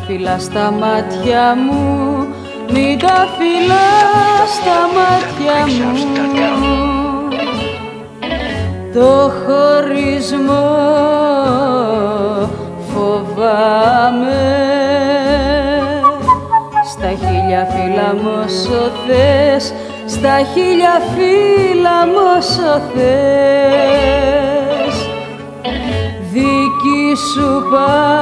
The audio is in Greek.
φυλάς στα μάτια μου, μην τα φυλάς στα μάτια μου. Το χωρισμό φοβάμαι, στα χίλια φύλλα μου όσο θες, στα χίλια φύλλα μου όσο θες. Δική σου